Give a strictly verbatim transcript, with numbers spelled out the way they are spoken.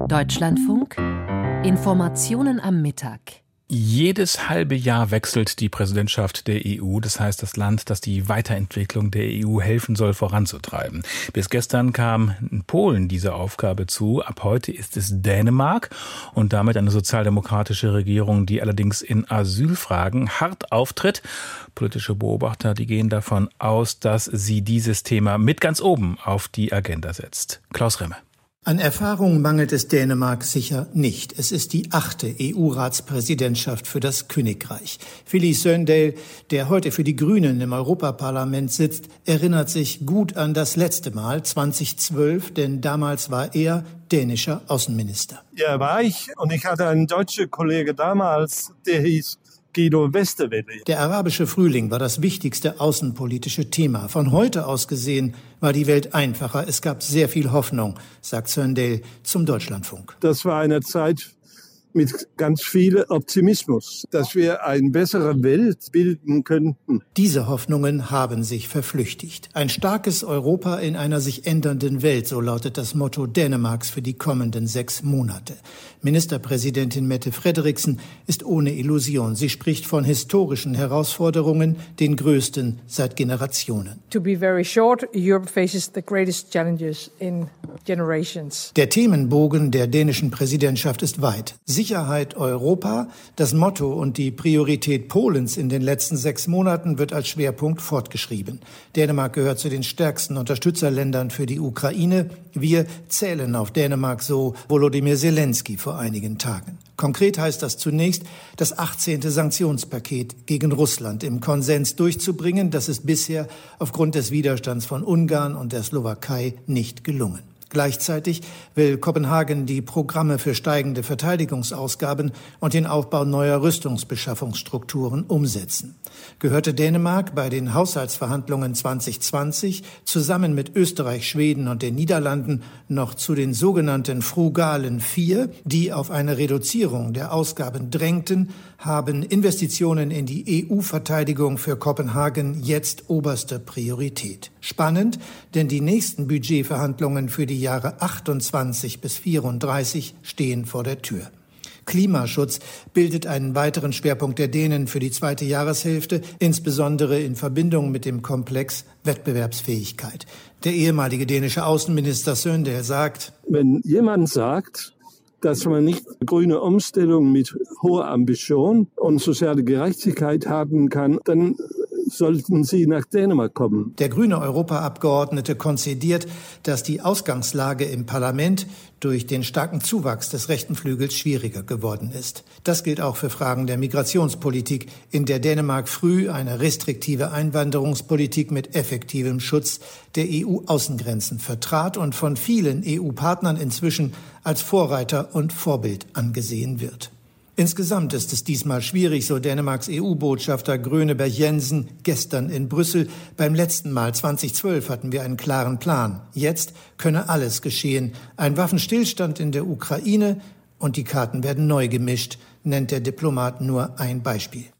Deutschlandfunk. Informationen am Mittag. Jedes halbe Jahr wechselt die Präsidentschaft der E U. Das heißt, das Land, das die Weiterentwicklung der E U helfen soll, voranzutreiben. Bis gestern kam in Polen diese Aufgabe zu. Ab heute ist es Dänemark und damit eine sozialdemokratische Regierung, die allerdings in Asylfragen hart auftritt. Politische Beobachter, die gehen davon aus, dass sie dieses Thema mit ganz oben auf die Agenda setzt. Klaus Remme. An Erfahrung mangelt es Dänemark sicher nicht. Es ist die achte E U-Ratspräsidentschaft für das Königreich. Willy Søvndal, der heute für die Grünen im Europaparlament sitzt, erinnert sich gut an das letzte Mal, zweitausendzwölf, denn damals war er dänischer Außenminister. Ja, war ich. Und ich hatte einen deutschen Kollegen damals, der hieß Guido Westerwelle. Der arabische Frühling war das wichtigste außenpolitische Thema. Von heute aus gesehen war die Welt einfacher. Es gab sehr viel Hoffnung, sagt Søvndal zum Deutschlandfunk. Das war eine Zeit mit ganz viel Optimismus, dass wir eine bessere Welt bilden könnten. Diese Hoffnungen haben sich verflüchtigt. Ein starkes Europa in einer sich ändernden Welt, so lautet das Motto Dänemarks für die kommenden sechs Monate. Ministerpräsidentin Mette Frederiksen ist ohne Illusion. Sie spricht von historischen Herausforderungen, den größten seit Generationen. To be very short, Europe faces the greatest challenges in generations. Der Themenbogen der dänischen Präsidentschaft ist weit. Sicherheit Europa, das Motto und die Priorität Polens in den letzten sechs Monaten wird als Schwerpunkt fortgeschrieben. Dänemark gehört zu den stärksten Unterstützerländern für die Ukraine. Wir zählen auf Dänemark, so Volodymyr Zelensky vor einigen Tagen. Konkret heißt das zunächst, das achtzehnte Sanktionspaket gegen Russland im Konsens durchzubringen. Das ist bisher aufgrund des Widerstands von Ungarn und der Slowakei nicht gelungen. Gleichzeitig will Kopenhagen die Programme für steigende Verteidigungsausgaben und den Aufbau neuer Rüstungsbeschaffungsstrukturen umsetzen. Gehörte Dänemark bei den Haushaltsverhandlungen zwanzig zwanzig zusammen mit Österreich, Schweden und den Niederlanden noch zu den sogenannten frugalen Vier, die auf eine Reduzierung der Ausgaben drängten, haben Investitionen in die E U-Verteidigung für Kopenhagen jetzt oberste Priorität. Spannend, denn die nächsten Budgetverhandlungen für die Jahre achtundzwanzig bis vierunddreißig stehen vor der Tür. Klimaschutz bildet einen weiteren Schwerpunkt der Dänen für die zweite Jahreshälfte, insbesondere in Verbindung mit dem Komplex Wettbewerbsfähigkeit. Der ehemalige dänische Außenminister Søvndal sagt: Wenn jemand sagt, dass man nicht grüne Umstellung mit hoher Ambition und soziale Gerechtigkeit haben kann, dann sollten Sie nach Dänemark kommen. Der grüne Europaabgeordnete konzediert, dass die Ausgangslage im Parlament durch den starken Zuwachs des rechten Flügels schwieriger geworden ist. Das gilt auch für Fragen der Migrationspolitik, in der Dänemark früh eine restriktive Einwanderungspolitik mit effektivem Schutz der E U-Außengrenzen vertrat und von vielen E U-Partnern inzwischen als Vorreiter und Vorbild angesehen wird. Insgesamt ist es diesmal schwierig, so Dänemarks E U-Botschafter Gröneberg Jensen gestern in Brüssel. Beim letzten Mal zweitausendzwölf hatten wir einen klaren Plan. Jetzt könne alles geschehen. Ein Waffenstillstand in der Ukraine und die Karten werden neu gemischt, nennt der Diplomat nur ein Beispiel.